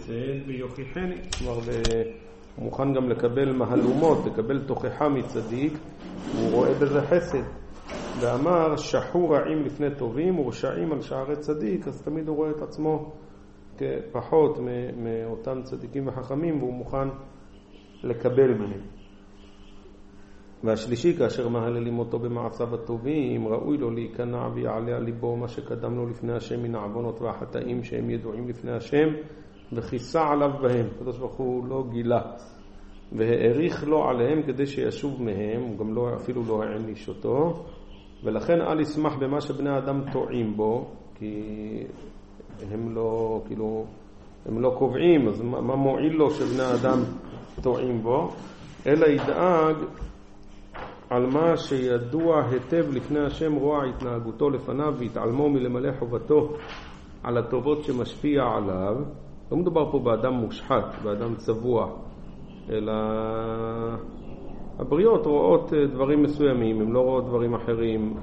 חסד ויוכיחני. כלומר, הוא מוכן גם לקבל מהלומות, לקבל תוכחה מצדיק, הוא רואה בזה חסד. ואמר, שחו רעים לפני טובים ורשעים על שערי צדיק, אז תמיד הוא רואה את עצמו כפחות מאותם צדיקים וחכמים, והוא מוכן לקבל מהם. והשלישי, כאשר מהללים אותו במעשיו הטובים, ראוי לו להיכנע ויעלה על ליבו מה שקדם לו לפני השם מן העוונות והחטאים שהם ידועים לפני השם, וכיסה עליו בהם. הקדוש ברוך הוא לא גילה, והאריך לו עליהם כדי שישוב מהם, הוא גם אפילו לא העניש אותו. ולכן אל ישמח במה שבני האדם טועים בו, כי הם לא קובעים, אז מה מועיל לו שבני האדם טועים בו? אלא ידאג על מה שידוע היטב לפני השם רוע התנהגותו לפניו, והתעלמו מלמלא חובתו על הטובות שמשפיע עליו. לא מדובר פה באדם מושחת, באדם צבוע, אלא הבריות רואות דברים מסוימים, הם לא רואות דברים אחרים.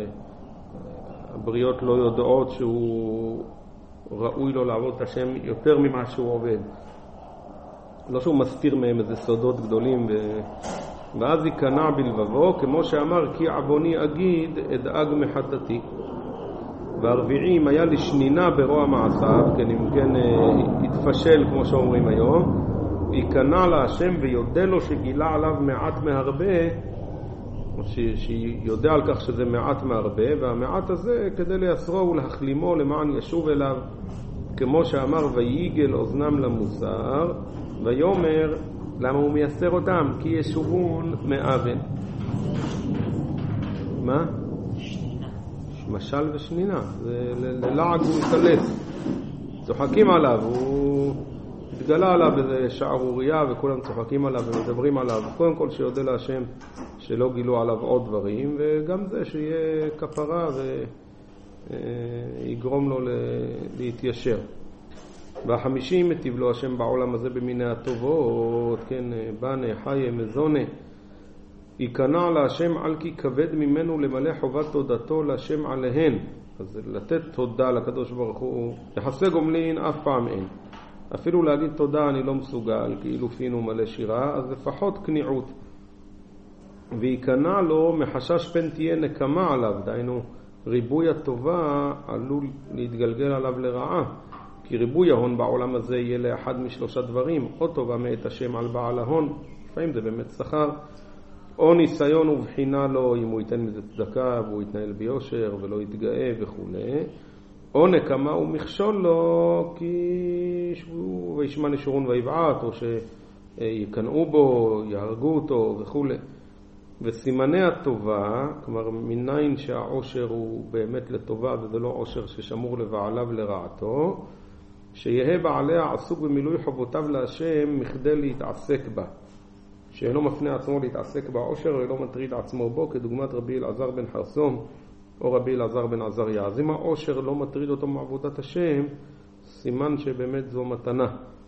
הבריות לא יודעות שהוא ראוי לו לעבוד את השם יותר ממה שהוא עובד. לא שהוא מסתיר מהם איזה סודות גדולים, ואז ייכנע בלבבו, כמו שאמר, כי עווני אגיד אדאג מחטאתי. והרביעי, אם היה לשנינה ברוע מעשיו, כן, אם כן התפשל כמו שאומרים היום, ייכנע להשם ויודע לו שגילה עליו מעט מהרבה, שיודע על כך שזה מעט מהרבה, והמעט הזה כדי לייסרו ולהחלימו למען ישוב אליו, כמו שאמר, ויגל אוזנם למוסר, ויומר, למה הוא מייסר אותם? כי ישובון מאבן. מה? שנינה. משל ושנינה. זה ללעג הוא מתקלס. צוחקים עליו, הוא התגלה עליו איזה שערוריה, וכולם צוחקים עליו ומדברים עליו. קודם כל שיודה להשם שלא גילו עליו עוד דברים, וגם זה שיהיה כפרה ויגרום לו להתיישר. והחמישי, מטיב לו השם בעולם הזה במיני הטובות, כן, בנה, חיה, מזונה. ייכנע להשם על כי כבד ממנו למלא חובת תודתו להשם עליהן. אז לתת תודה לקדוש ברוך הוא, יחסי גומלין אף פעם אין. אפילו להגיד תודה אני לא מסוגל, כאילו פינו מלא שירה, אז לפחות כניעות. וייכנע לו מחשש פן תהיה נקמה עליו, דיינו ריבוי הטובה עלול להתגלגל עליו לרעה. כי ריבוי ההון בעולם הזה יהיה לאחד משלושה דברים, או טובה מאת השם על בעל ההון, לפעמים זה באמת שכר, או ניסיון ובחינה לו אם הוא ייתן מזה צדקה והוא יתנהל ביושר ולא יתגאה וכו', או נקמה ומכשול לו כי וישמע נשורון ויבעט, או שיקנאו בו, יהרגו אותו וכו'. וסימני הטובה, כלומר מניין שהעושר הוא באמת לטובה וזה לא עושר ששמור לבעליו לרעתו, שיהיה בעליה עסוק במילוי חובותיו להשם מכדי להתעסק בה, שאינו מפנה עצמו להתעסק בעושר ולא מטריד עצמו בו, כדוגמת רבי אלעזר בן חרסון או רבי אלעזר בן עזריה. אז אם העושר לא מטריד אותו מעבודת השם, סימן שבאמת זו מתנה.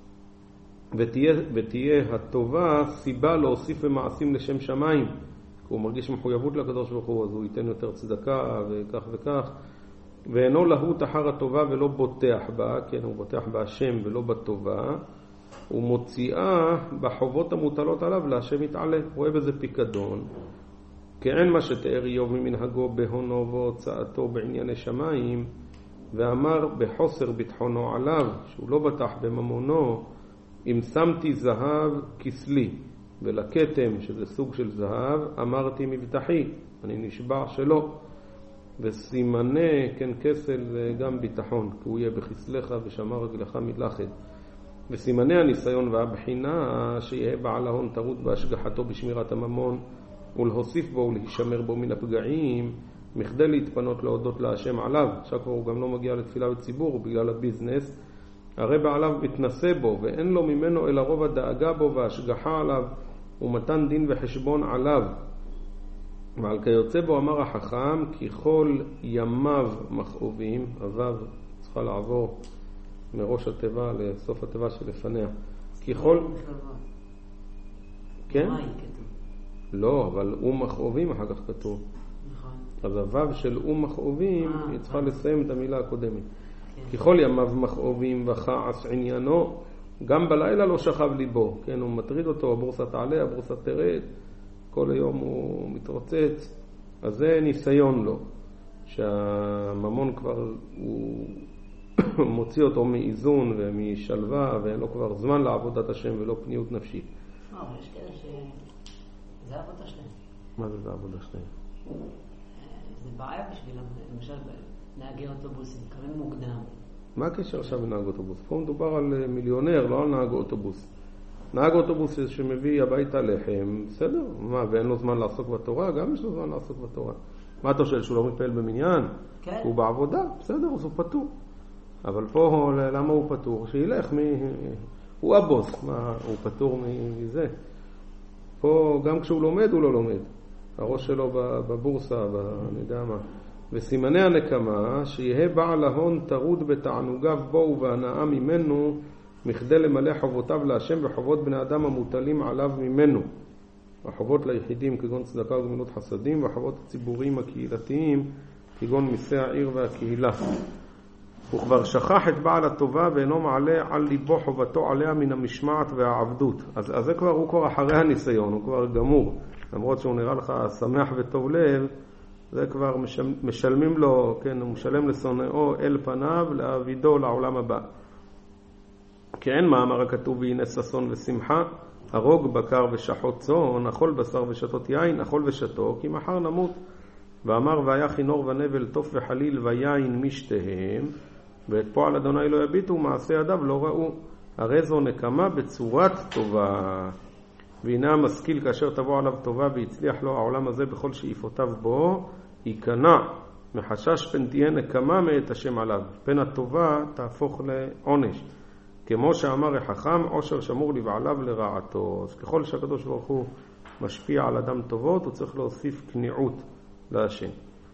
ותהיה הטובה סיבה להוסיף במעשים לשם שמיים, כי הוא מרגיש מחויבות לקדוש ברוך הוא, אז הוא ייתן יותר צדקה וכך וכך. ואינו להוט אחר הטובה ולא בוטח בה, כן, הוא בוטח בהשם ולא בטובה, הוא מוציאה בחובות המוטלות עליו להשם יתעלה, רואה בזה פיקדון. כי אין מה שתאר איוב ממנהגו בהונו והוצאתו בענייני שמיים, ואמר בחוסר ביטחונו עליו, שהוא לא בטח בממונו, אם שמתי זהב כסלי, ולכתם, שזה סוג של זהב, אמרתי מבטחי, אני נשבע שלא. וסימני, כן, כסל גם ביטחון, כי הוא יהיה בכסלך ושמר רגלך מלאכת. וסימני הניסיון והבחינה, שיהיה בעל ההון טרוד בהשגחתו בשמירת הממון, ולהוסיף בו ולהישמר בו מן הפגעים, מכדי להתפנות להודות להשם עליו. עכשיו כבר הוא גם לא מגיע לתפילה בציבור בגלל הביזנס, הרי בעליו מתנסה בו, ואין לו ממנו אלא רוב הדאגה בו והשגחה עליו, ומתן דין וחשבון עליו. ועל כיוצא בו אמר החכם, כי כל ימיו מכאובים, הוו צריכה לעבור מראש התיבה לסוף התיבה שלפניה. כי כל... כן? לא, אבל מכאובים אחר כך כתוב. אז הוו של מכאובים, היא צריכה לסיים את המילה הקודמת. כי כל ימיו מכאובים וכעס עניינו, גם בלילה לא שכב ליבו, כן, הוא מטריד אותו, הבורסה תעלה, הבורסה תרד, כל היום הוא מתרוצץ, אז זה ניסיון לו, שהממון כבר הוא מוציא אותו מאיזון ומשלווה, ואין לו כבר זמן לעבודת השם ולא פניות נפשית. אבל יש כאלה שזה העבודה שלהם. מה זה העבודה שלהם? זה בעיה בשבילם, למשל נהגי אוטובוסים, קמים מוקדם. מה הקשר עכשיו לנהג אוטובוס? פה מדובר על מיליונר, לא על נהג אוטובוס. נהג אוטובוס שמביא הביתה לחם, בסדר, מה, ואין לו זמן לעסוק בתורה? גם יש לו זמן לעסוק בתורה. מה אתה שואל, שהוא לא מתפעל במניין? כן. הוא בעבודה, בסדר, אז הוא פטור. אבל פה, למה הוא פטור? שילך הוא הבוס, מה, הוא פטור מזה. פה, גם כשהוא לומד, הוא לא לומד. הראש שלו בבורסה, אני יודע מה. וסימני הנקמה, שיהיה בעל ההון טרוד בתענוגיו בו ובהנאה ממנו, מכדי למלא חובותיו להשם וחובות בני אדם המוטלים עליו ממנו. החובות ליחידים כגון צדקה וגמילות חסדים, והחובות הציבוריים הקהילתיים כגון מיסי העיר והקהילה. הוא כבר שכח את בעל הטובה ואינו מעלה על ליבו חובתו עליה מן המשמעת והעבדות. אז זה כבר, הוא כבר אחרי הניסיון, הוא כבר גמור. למרות שהוא נראה לך שמח וטוב לב, זה כבר משלמים לו, כן, הוא משלם לשונאו אל פניו להעבידו לעולם הבא. כי אין מאמר הכתוב והנה ששון ושמחה, הרוג בקר ושחוט צאן, אכול בשר ושתות יין, אכול ושתו, כי מחר נמות. ואמר והיה חינור ונבל תוף וחליל ויין משתיהם, ואת פועל אדוני לא יביטו, מעשה ידיו לא ראו. הרי זו נקמה בצורת טובה. והנה המשכיל כאשר תבוא עליו טובה והצליח לו העולם הזה בכל שאיפותיו בו, ייכנע מחשש פן תהיה נקמה מאת השם עליו, פן הטובה תהפוך לעונש. כמו שאמר החכם, עושר שמור לבעליו לרעתו. אז ככל שהקדוש ברוך הוא משפיע על אדם טובות, הוא צריך להוסיף כניעות להשם.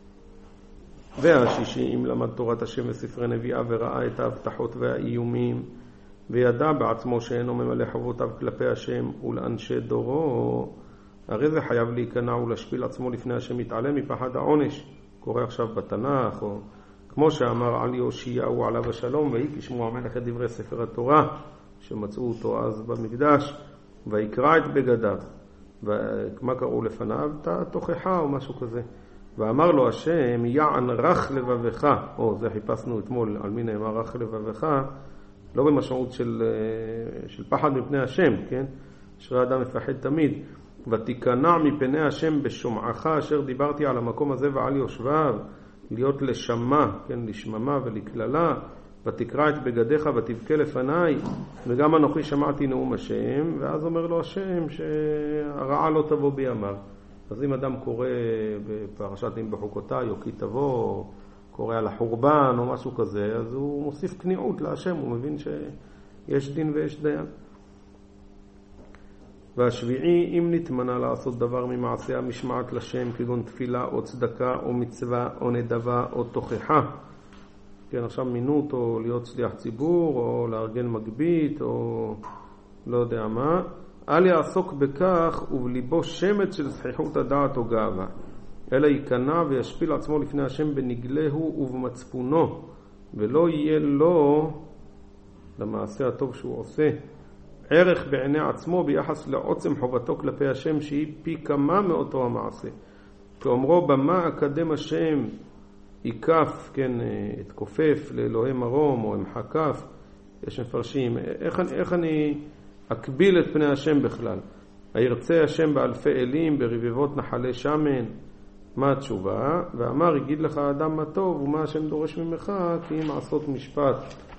והשישי, אם למד תורת השם וספרי נביאה וראה את ההבטחות והאיומים, וידע בעצמו שאינו ממלא חובותיו כלפי השם ולאנשי דורו, הרי זה חייב להיכנע ולהשפיל עצמו לפני השם, מתעלם מפחד העונש. קורא עכשיו בתנ"ך, או כמו שאמר על יאשיהו עליו השלום, ויהי כשמוע המלך את דברי ספר התורה שמצאו אותו אז במקדש, ויקרא את בגדיו. ומה קראו לפניו? תוכחה או משהו כזה. ואמר לו השם, יען רך לבבך, או זה חיפשנו אתמול על מי נאמר רך לבבך, לא במשמעות של פחד מפני השם, כן? אשרי אדם מפחד תמיד. ותיכנע מפני השם בשומעך אשר דיברתי על המקום הזה ועל יושביו, להיות לשמה, כן, לשממה ולכללה. ותקרא את בגדיך ותבכה לפניי, וגם אנוכי שמעתי נאום השם. ואז אומר לו השם שהרעה לא תבוא בימיו. אז אם אדם קורא בפרשת אם בחוקותיי או כי תבוא, קורא על החורבן או משהו כזה, אז הוא מוסיף כניעות להשם, הוא מבין שיש דין ויש דיין. והשביעי, אם נתמנה לעשות דבר ממעשה המשמעת לשם, כגון תפילה או צדקה או מצווה או נדבה או תוכחה, כן, עכשיו מינו אותו להיות שליח ציבור או לארגן מגבית או לא יודע מה, אל יעסוק בכך ובליבו שמץ של זכיחות הדעת או גאווה, אלא ייכנע וישפיל עצמו לפני השם בנגלהו ובמצפונו, ולא יהיה לו למעשה הטוב שהוא עושה ערך בעיני עצמו ביחס לעוצם חובתו כלפי השם, שהיא פי כמה מאותו המעשה. כאומרו במה אקדם השם ייקף, כן, התכופף לאלוהי מרום או המחקף. יש מפרשים איך אני אקביל את פני השם בכלל. הירצה השם באלפי אלים ברבבות נחלי שמן. מה התשובה? ואמר יגיד לך האדם מה טוב ומה השם דורש ממך, כי אם עשות משפט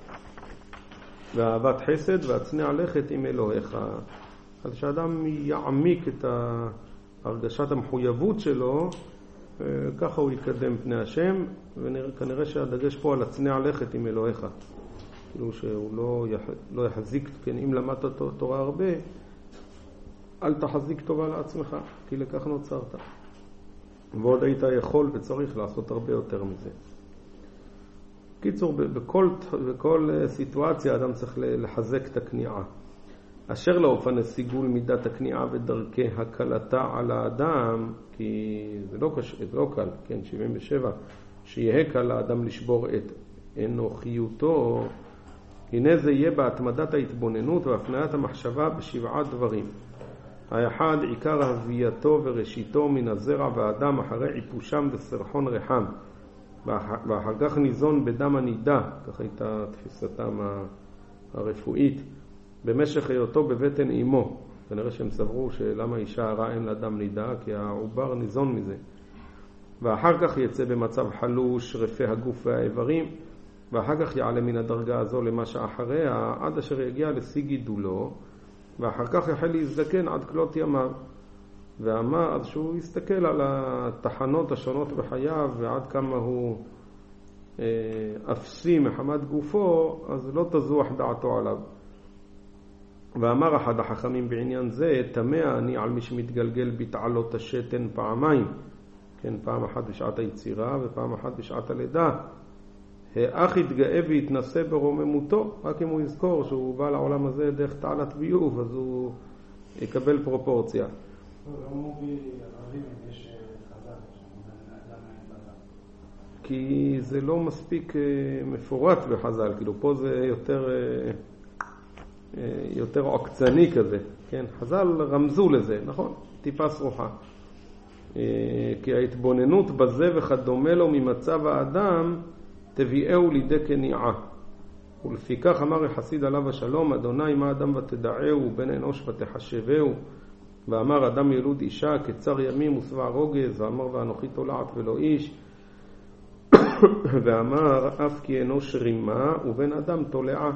ואהבת חסד והצנע לכת עם אלוהיך. אז שאדם יעמיק את הרגשת המחויבות שלו, ככה הוא יקדם פני השם, וכנראה שהדגש פה על הצנע לכת עם אלוהיך. כאילו שהוא לא יחזיק, כן, אם למדת תורה הרבה, אל תחזיק טובה לעצמך, כי לכך נוצרת. ועוד היית יכול וצריך לעשות הרבה יותר מזה. קיצור, בכל סיטואציה אדם צריך לחזק את הכניעה. אשר לאופן הסיגול מידת הכניעה ודרכי הקלתה על האדם, כי זה לא קל, כן, 77, שיהיה קל לאדם לשבור את אנוכיותו, הנה זה יהיה בהתמדת ההתבוננות והפניית המחשבה בשבעה דברים. האחד, עיקר הבייתו וראשיתו מן הזרע והאדם אחרי עיפושם וסרחון רחם, ואחר כך ניזון בדם הנידה, כך הייתה תפיסתם הרפואית, במשך היותו בבטן אימו. כנראה שהם סברו שלמה אישה הרע אין לה דם נידה, כי העובר ניזון מזה. ואחר כך יצא במצב חלוש רפא הגוף והאיברים, ואחר כך יעלה מן הדרגה הזו למה שאחריה, עד אשר יגיע לשיא גידולו, ואחר כך יחל להזדקן עד כלות ימיו. ואמר, אז שהוא יסתכל על התחנות השונות בחייו, ועד כמה הוא אפסי מחמת גופו, אז לא תזוח דעתו עליו. ואמר אחד החכמים בעניין זה, תמה אני על מי שמתגלגל בתעלות השתן פעמיים, כן, פעם אחת בשעת היצירה ופעם אחת בשעת הלידה. האח יתגאה ויתנסה ברוממותו, רק אם הוא יזכור שהוא בא לעולם הזה דרך תעלת ביוב, אז הוא יקבל פרופורציה. כי זה לא מספיק מפורט בחז"ל, כאילו פה זה יותר עוקצני כזה, כן? חז"ל רמזו לזה, נכון? טיפה סרוחה. כי ההתבוננות בזה וכדומה לו ממצב האדם תביאהו לידי כניעה. ולפיכך אמר החסיד עליו השלום, אדוני מה אדם ותדעהו, בן אנוש ותחשבהו. ואמר אדם ילוד אישה כצר ימים ושבע רוגז, ואמר ואנוכי תולעת ולא איש. ואמר אף כי אנוש רימה ובן אדם תולעה.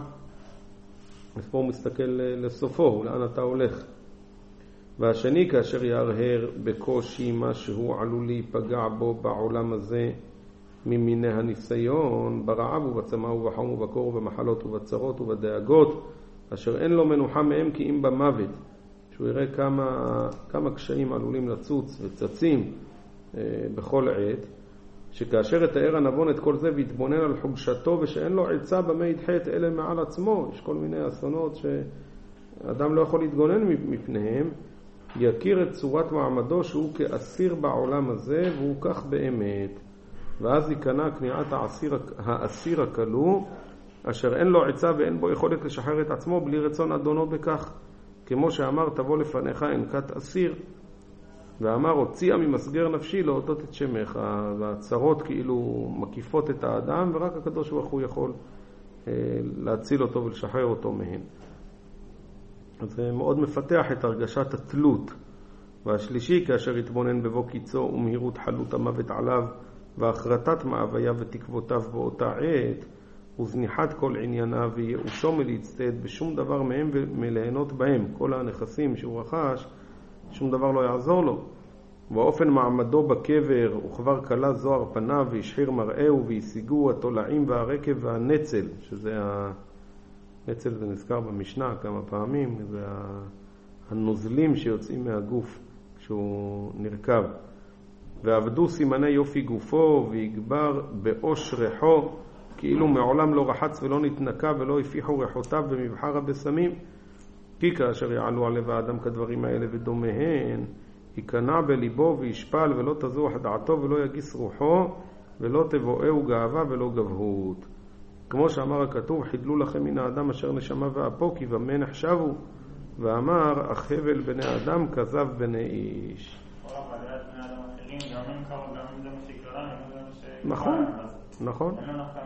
אז פה הוא מסתכל לסופו, לאן אתה הולך. והשני כאשר ירהר בקושי מה שהוא עלול להיפגע בו בעולם הזה ממיני הניסיון, ברעב ובצמא ובחום ובקור ובמחלות ובצרות ובדאגות, אשר אין לו מנוחה מהם כי אם במוות. שהוא יראה כמה קשיים עלולים לצוץ וצצים בכל עת, שכאשר יתאר הנבון את כל זה ויתבונן על חולשתו ושאין לו עצה במה ידחה את אלה מעל עצמו, יש כל מיני אסונות שאדם לא יכול להתגונן מפניהם, יכיר את צורת מעמדו שהוא כאסיר בעולם הזה, והוא כך באמת. ואז ייכנע כניעת האסיר הכלוא, אשר אין לו עצה ואין בו יכולת לשחרר את עצמו בלי רצון אדונו בכך. כמו שאמר תבוא לפניך אנקת אסיר, ואמר הוציאה ממסגר נפשי להודות את שמך. והצרות כאילו מקיפות את האדם, ורק הקדוש ברוך הוא יכול להציל אותו ולשחרר אותו מהן. אז זה מאוד מפתח את הרגשת התלות. והשלישי, כאשר יתבונן בבוא קיצו ומהירות חלות המוות עליו, והחרטת מאוויה ותקוותיו באותה עת, וזניחת כל ענייניו וייאושו מלהצטייד בשום דבר מהם ומליהנות בהם. כל הנכסים שהוא רכש, שום דבר לא יעזור לו. באופן מעמדו בקבר, וכבר קלה זוהר פניו והשחיר מראהו, והשיגו התולעים והרקב והנצל, שזה הנצל זה נזכר במשנה כמה פעמים, זה הנוזלים שיוצאים מהגוף כשהוא נרכב. ועבדו סימני יופי גופו ויגבר באוש ריחו, כאילו מעולם לא רחץ ולא נתנקה ולא הפיחו ריחותיו במבחר הבשמים. כי כאשר יעלו על לב האדם כדברים האלה ודומיהן, ייכנע בליבו וישפל ולא תזוח דעתו ולא יגיס רוחו ולא תבואהו גאווה ולא גבהות. כמו שאמר הכתוב, חידלו לכם מן האדם אשר נשמה ואפו, כי במה נחשבו, ואמר החבל בני האדם כזב בני איש. נכון, נכון.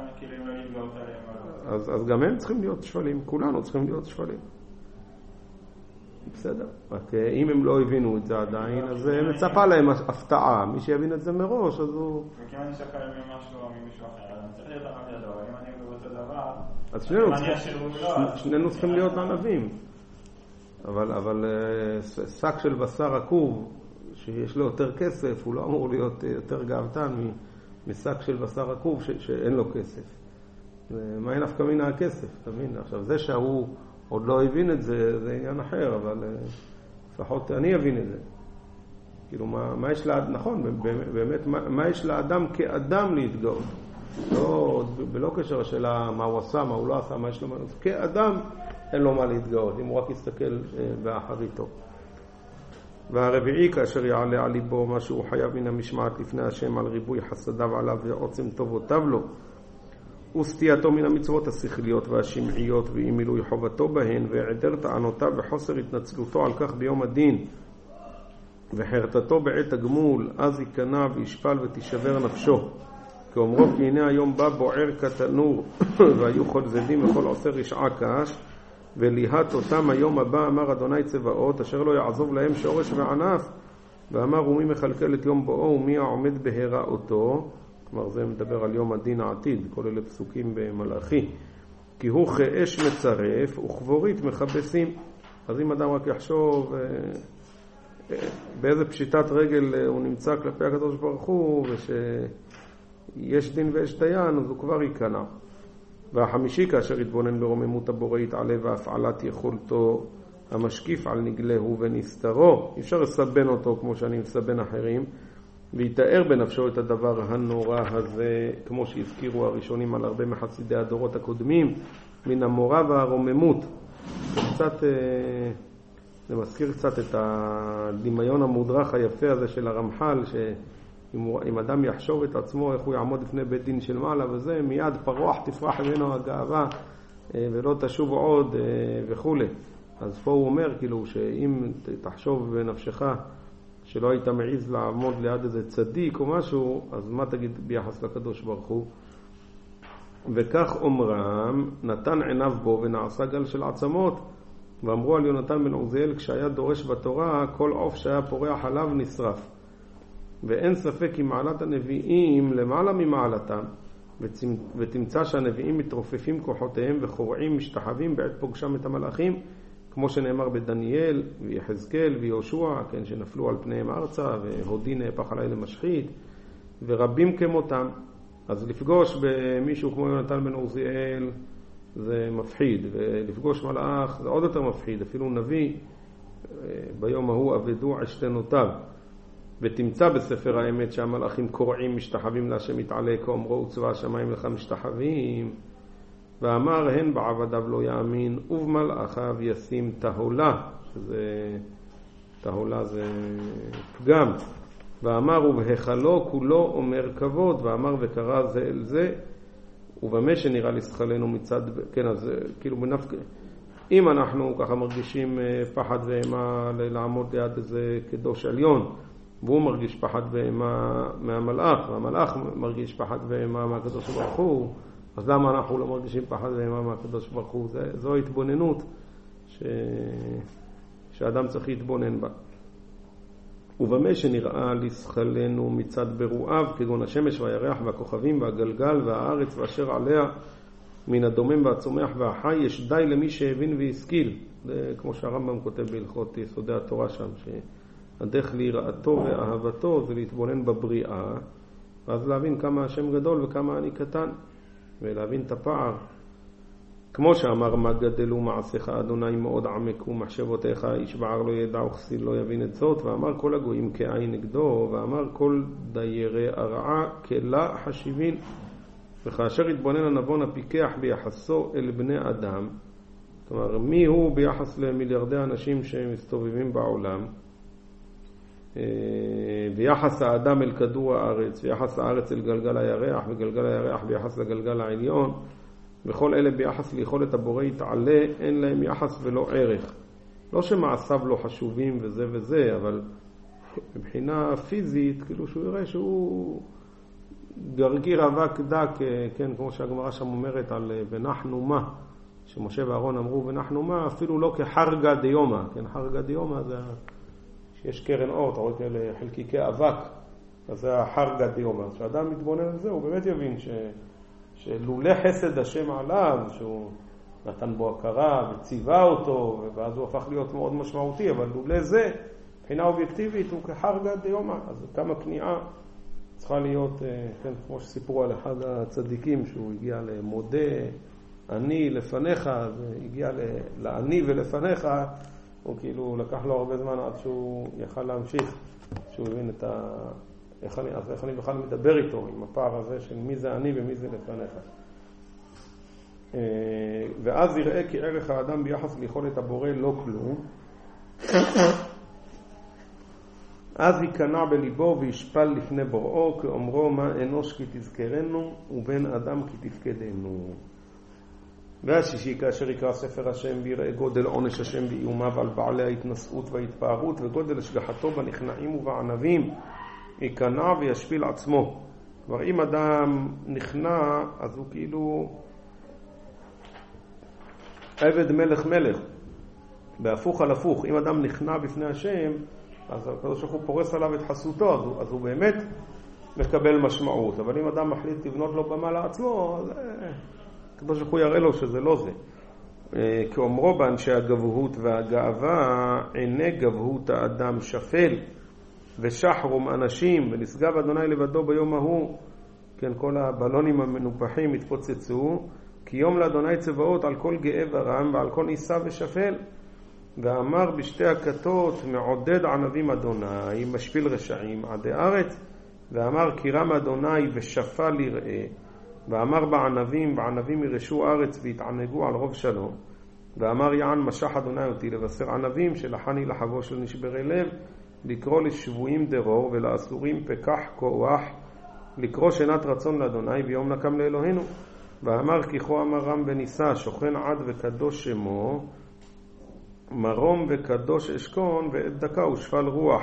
אז גם הם צריכים להיות שפלים, כולנו צריכים להיות שפלים. בסדר, רק אם הם לא הבינו את זה עדיין, אז מצפה להם הפתעה. מי שיבין את זה מראש, אז הוא... וכי אני שפל ממשהו או ממישהו אחר, אז אני צריך להיות ענב ידו, אם אני באותו דבר... אז שנינו צריכים להיות ענבים. אבל שק של בשר עקוב, שיש לו יותר כסף, הוא לא אמור להיות יותר גאוותן משק של בשר עקוב שאין לו כסף. מה אין נפקא מינה הכסף, תבין? עכשיו, זה שהוא עוד לא הבין את זה, זה עניין אחר, אבל לפחות אני אבין את זה. כאילו, מה יש לאדם, נכון, באמת, מה יש לאדם כאדם להתגאות? בלא קשר השאלה מה הוא עשה, מה הוא לא עשה, מה יש לו מה לעשות. כאדם אין לו מה להתגאות, אם הוא רק יסתכל באחריתו. והרביעי, כאשר יעלה על ליבו מה שהוא חייב מן המשמעת לפני השם על ריבוי חסדיו עליו ועוצם טובותיו לו, וסטייתו מן המצוות השכליות והשמעיות ואי מילוי חובתו בהן והיעדר טענותיו וחוסר התנצלותו על כך ביום הדין וחרטתו בעת הגמול, אז ייכנע וישפל ותישבר נפשו. כאומרו כי הנה היום בא בוער כתנור והיו כל זדים וכל עושה רשעה קש וליהת אותם היום הבא, אמר אדוני צבאות, אשר לא יעזוב להם שורש וענף. ואמר ומי מכלכל את יום בואו ומי העומד בהיראותו. כלומר זה מדבר על יום הדין העתיד, כל אלה פסוקים במלאכי. כי הוא כאש מצרף וכבורית מכבסים. אז אם אדם רק יחשוב באיזה פשיטת רגל הוא נמצא כלפי הקדוש ברוך הוא ושיש דין ויש דיין, אז הוא כבר ייכנע. והחמישי כאשר יתבונן ברוממות הבורא יתעלה והפעלת יכולתו המשקיף על נגלהו ונסתרו. אי אפשר לסבן אותו כמו שאני מסבן אחרים, ויתאר בנפשו את הדבר הנורא הזה, כמו שהזכירו הראשונים על הרבה מחסידי הדורות הקודמים, מן המורא והרוממות. זה מזכיר קצת את הדמיון המודרך היפה הזה של הרמח"ל, שאם אדם יחשוב את עצמו איך הוא יעמוד לפני בית דין של מעלה וזה, מיד פרוח תפרח ממנו הגאווה ולא תשוב עוד וכו'. אז פה הוא אומר כאילו שאם תחשוב בנפשך שלא היית מעיז לעמוד ליד איזה צדיק או משהו, אז מה תגיד ביחס לקדוש ברוך הוא? וכך אומרם, נתן עיניו בו ונעשה גל של עצמות. ואמרו על יונתן בן עוזיאל, כשהיה דורש בתורה, כל עוף שהיה פורח עליו נשרף. ואין ספק כי מעלת הנביאים למעלה ממעלתם, ותמצא שהנביאים מתרופפים כוחותיהם וחורעים משתחווים בעת פוגשם את המלאכים, כמו שנאמר בדניאל ויחזקאל ויהושע, כן, שנפלו על פניהם ארצה, והודי נהפך עלי למשחית, ורבים כמותם. אז לפגוש במישהו כמו יונתן בן עוזיאל זה מפחיד, ולפגוש מלאך זה עוד יותר מפחיד. אפילו נביא ביום ההוא עבדו עשתנותיו. ותמצא בספר האמת שהמלאכים קורעים משתחווים להשם יתעלה, כאומרו וצבא השמיים לך משתחווים. ואמר הן בעבדיו לא יאמין ובמלאכיו ישים תהולה, שזה תהולה זה פגם. ואמר ובהיכלו כולו אומר כבוד, ואמר וקרא זה אל זה, ובמה שנראה לשכלנו מצד, כן, אז כאילו בנפק, אם אנחנו ככה מרגישים פחד ואימה לעמוד ליד איזה קדוש עליון, והוא מרגיש פחד ואימה מהמלאך, והמלאך מרגיש פחד ואימה מהקדוש ברוך הוא, אז למה אנחנו לא מרגישים פחד ואימה מהקדוש ברוך הוא? זו התבוננות שאדם צריך להתבונן בה. ובמה שנראה לשכלנו מצד ברואיו, כגון השמש והירח והכוכבים והגלגל והארץ ואשר עליה, מן הדומם והצומח והחי, יש די למי שהבין והשכיל. זה כמו שהרמב"ם כותב בהלכות יסודי התורה שם, שהדרך ליראתו ואהבתו זה להתבונן בבריאה, ואז להבין כמה השם גדול וכמה אני קטן, ולהבין את הפער. כמו שאמר מה גדלו מעשיך אדוני מאוד עמקו מחשבותיך, איש בער לא ידע וכסיל לא יבין את זאת. ואמר כל הגויים כעין נגדו, ואמר כל דיירי הרעה כלה חשיבין. וכאשר התבונן הנבון הפיקח ביחסו אל בני אדם, זאת אומרת מי הוא ביחס למיליארדי אנשים שמסתובבים בעולם, ביחס האדם אל כדור הארץ, ביחס הארץ אל גלגל הירח, וגלגל הירח ביחס לגלגל העליון, וכל אלה ביחס ליכולת הבורא יתעלה, אין להם יחס ולא ערך. לא שמעשיו לא חשובים וזה וזה, אבל מבחינה פיזית, כאילו שהוא יראה שהוא גרגיר אבק דק, כן, כמו שהגמרא שם אומרת על ונחנו מה, שמשה ואהרון אמרו ונחנו מה, אפילו לא כחרגה דיומה, כן, חרגה דיומה זה שיש קרן אור, אתה רואה כאלה חלקיקי אבק, אז זה החרגה דיומה. כשאדם מתבונן על זה, הוא באמת יבין שלולא חסד השם עליו, שהוא נתן בו הכרה וציווה אותו, ואז הוא הפך להיות מאוד משמעותי, אבל לולא זה, מבחינה אובייקטיבית, הוא כחרגה דיומה. אז כמה כניעה צריכה להיות, כן, כמו שסיפרו על אחד הצדיקים, שהוא הגיע למודה, אני לפניך, והגיע לעני ולפניך, הוא כאילו לקח לו הרבה זמן עד שהוא יכל להמשיך, שהוא הבין את איך אני בכלל מדבר איתו, עם הפער הזה של מי זה אני ומי זה לפניך. ואז יראה כי ערך האדם ביחס ליכולת הבורא לא כלום. אז ייכנע בליבו וישפל לפני בוראו, כאומרו מה אנוש כי תזכרנו ובן אדם כי תפקדנו. והשישי, כאשר יקרא ספר השם ויראה גודל עונש השם ואיומיו על בעלי ההתנשאות וההתפארות וגודל השגחתו בנכנעים ובענבים, ייכנע וישפיל עצמו. כבר אם אדם נכנע, אז הוא כאילו עבד מלך מלך, בהפוך על הפוך. אם אדם נכנע בפני השם, אז הקדוש ברוך הוא פורס עליו את חסותו, אז הוא באמת מקבל משמעות. אבל אם אדם מחליט לבנות לו במה לעצמו, אז הקדוש ברוך הוא יראה לו שזה לא זה. כאומרו באנשי הגבהות והגאווה, עיני גבהות האדם שפל ושחרום אנשים, ונשגב אדוני לבדו ביום ההוא. כן, כל הבלונים המנופחים התפוצצו, כי יום לאדוני צבאות על כל גאה ורם ועל כל ניסה ושפל. ואמר בשתי הכתות, מעודד ענבים אדוני, משפיל רשעים עדי ארץ. ואמר קירם אדוני ושפל יראה. ואמר בענבים ירשו ארץ והתענגו על רוב שלום. ואמר יען משח אדוני אותי לבשר ענבים, שלחני לחבו של נשברי לב, לקרוא לשבויים דרור ולאסורים פקח כוח, לקרוא שנת רצון לאדוני ביום נקם לאלוהינו. ואמר כי כה אמר רם בניסה, שוכן עד וקדוש שמו, מרום וקדוש אשכון, ועת דקה ושפל רוח.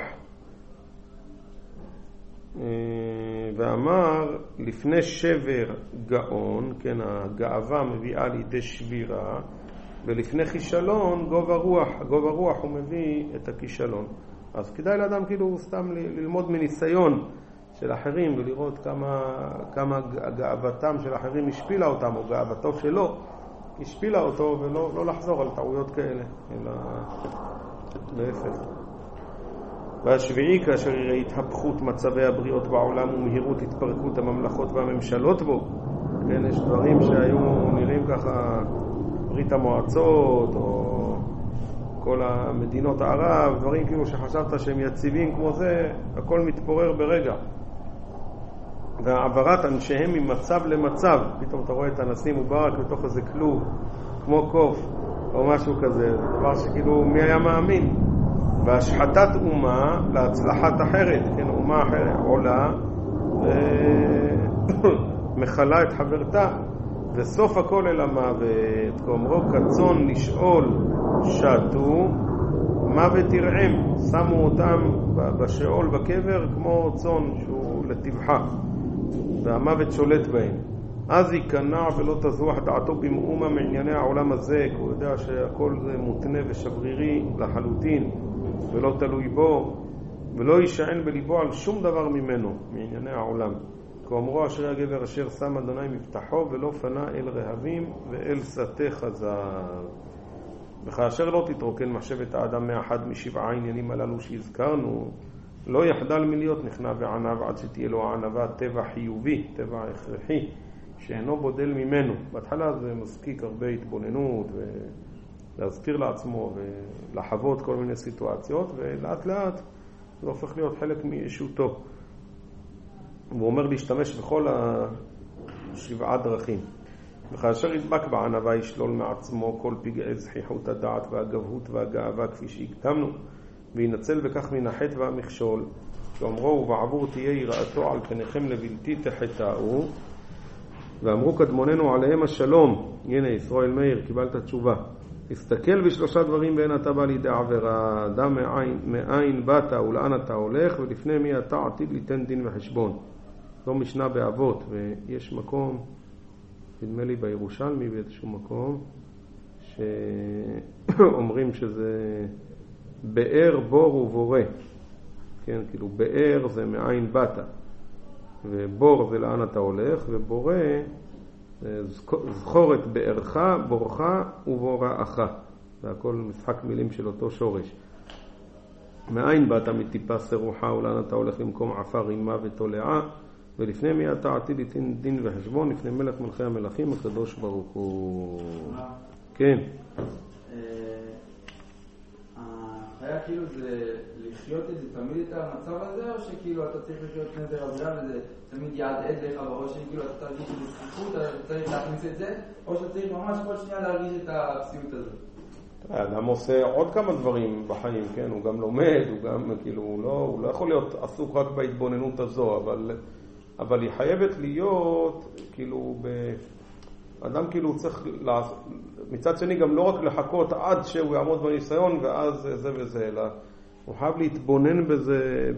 ואמר לפני שבר גאון, כן, הגאווה מביאה לידי שבירה, ולפני כישלון גובה רוח. גובה רוח הוא מביא את הכישלון. אז כדאי לאדם כאילו סתם ללמוד מניסיון של אחרים ולראות כמה גאוותם של אחרים השפילה אותם, או גאוותו שלו השפילה אותו, ולא לחזור על טעויות כאלה, אלא להפך. והשביעי, כאשר יראה התהפכות מצבי הבריאות בעולם ומהירות התפרקות הממלכות והממשלות בו. כן, יש דברים שהיו נראים ככה, ברית המועצות או כל המדינות הערב, דברים כאילו שחשבת שהם יציבים כמו זה, הכל מתפורר ברגע. והעברת אנשיהם ממצב למצב, פתאום אתה רואה את הנשיא מובארק בתוך איזה כלוב כמו קוף או משהו כזה, זה דבר שכאילו מי היה מאמין. והשחטת אומה להצלחת אחרת, כן, אומה אחרת עולה ומחלה את חברתה, וסוף הכל אל המוות, כאומרו כצאן לשאול שתו, מוות ירעם, שמו אותם בשאול בקבר כמו צאן שהוא לטבחה, והמוות שולט בהם. אז ייכנע ולא תזוח דעתו במאומה מענייני העולם הזה, כי הוא יודע שהכל זה מותנה ושברירי לחלוטין ולא תלוי בו, ולא יישען בליבו על שום דבר ממנו, מענייני העולם. כאומרו אשרי הגבר אשר שם אדוני מבטחו ולא פנה אל רהבים ואל סתה חזר. וכאשר לא תתרוקן מחשבת האדם מאחד משבעה העניינים הללו שהזכרנו, לא יחדל מלהיות נכנע בענב עד שתהיה לו הענבה טבע חיובי, טבע הכרחי, שאינו בודל ממנו. בהתחלה זה מספיק הרבה התבוננות ולהזכיר לעצמו ולחוות כל מיני סיטואציות, ולאט לאט זה הופך להיות חלק מישותו. הוא אומר להשתמש בכל השבעה דרכים. וכאשר ידבק בענבה ישלול מעצמו כל פגעי זחיחות הדעת והגבהות והגאווה כפי שהקדמנו, וינצל בכך מן החטא והמכשול, שאומרו ובעבור תהיה יראתו על פניכם לבלתי תחטאו, ואמרו קדמוננו עליהם השלום. הנה ישראל מאיר, קיבלת תשובה. תסתכל בשלושה דברים ואין אתה בא לידי עבירה. אדם מאין באת ולאן אתה הולך, ולפני מי אתה עתיד ליתן דין וחשבון. זו משנה באבות, ויש מקום, נדמה לי בירושלמי באיזשהו מקום, שאומרים שזה באר בור ובורא. כן, כאילו באר זה מאין באת, ובור זה לאן אתה הולך, ובורא זכור את בארך, בורך ובוראך. זה הכל משחק מילים של אותו שורש. מאין באת מטיפה סרוחה ולאן אתה הולך למקום עפר עם מוות תולעה, ולפני מי אתה עתיד ליתן דין וחשבון, לפני מלך מלכי המלכים הקדוש ברוך הוא. כן. היה כאילו זה לחיות את זה תמיד את המצב הזה, או שכאילו אתה צריך לחיות נדר עבודה וזה תמיד יעדעד לך בראש, שכאילו אתה תרגיש את זכיחות, אתה צריך להכניס את זה, או שאתה צריך ממש כל שנייה להרגיש את הפסיעות הזאת? האדם עושה עוד כמה דברים בחיים, כן? הוא גם לומד, הוא גם כאילו, הוא לא יכול להיות עסוק רק בהתבוננות הזו, אבל היא חייבת להיות, כאילו, אדם כאילו צריך, מצד שני גם לא רק לחכות עד שהוא יעמוד בניסיון ואז זה וזה, אלא הוא חייב להתבונן בזה,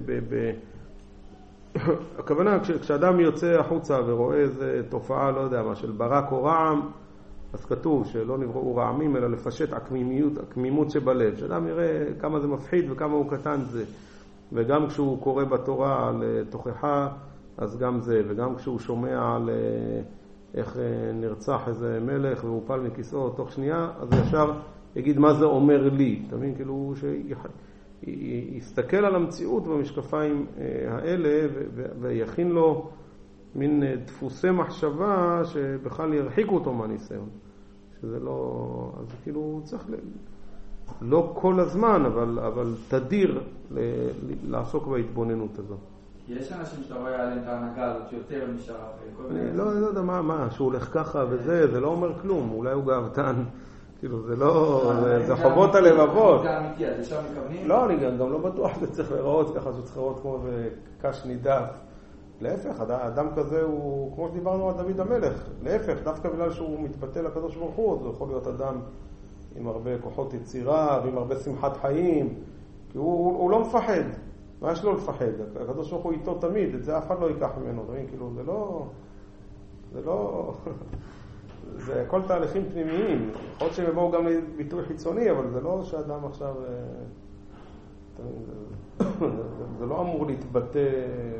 הכוונה, כשאדם יוצא החוצה ורואה איזה תופעה, לא יודע מה, של ברק או רעם, אז כתוב שלא נבראו רעמים, אלא לפשט הקמימות שבלב. שאדם יראה כמה זה מפחיד וכמה הוא קטן זה. וגם כשהוא קורא בתורה על תוכחה, אז גם זה. וגם כשהוא שומע על איך נרצח איזה מלך והוא פל מכיסאו תוך שנייה, אז ישר יגיד מה זה אומר לי. אתה מבין? כאילו שיסתכל על המציאות במשקפיים האלה ויכין לו מין דפוסי מחשבה שבכלל ירחיקו אותו מהניסיון. שזה לא, אז כאילו הוא צריך לא כל הזמן, אבל תדיר לעסוק בהתבוננות הזו. יש אנשים שאתה רואה עליהם את ההנהגה הזאת שיותר משאר אחרי. לא יודע מה, שהוא הולך ככה וזה, זה לא אומר כלום, אולי הוא גאוותן, כאילו זה לא, זה חובות הלבבות. זה אמיתי, אז ישר מכוונים? לא, אני גם לא בטוח שזה צריך לראות ככה, שצריך לראות כמו קש נידף. להפך, אדם כזה הוא, כמו שדיברנו על דוד המלך, להפך, דווקא בגלל שהוא מתבטא לקדוש ברוך הוא, אז הוא יכול להיות אדם עם הרבה כוחות יצירה ועם הרבה שמחת חיים, כי הוא לא מפחד. מה יש לו לפחד? הקדוש ברוך הוא איתו תמיד, את זה אף אחד לא ייקח ממנו, כאילו זה לא, זה כל תהליכים פנימיים, יכול להיות שהם יבואו גם לביטוי חיצוני, אבל זה לא שאדם עכשיו, זה לא אמור להתבטא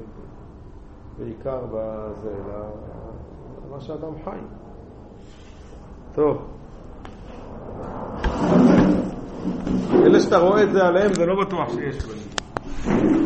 בעיקר בזה, מה שאדם חי. טוב. אלה שאתה רואה את זה עליהם, זה לא בטוח שיש בהם.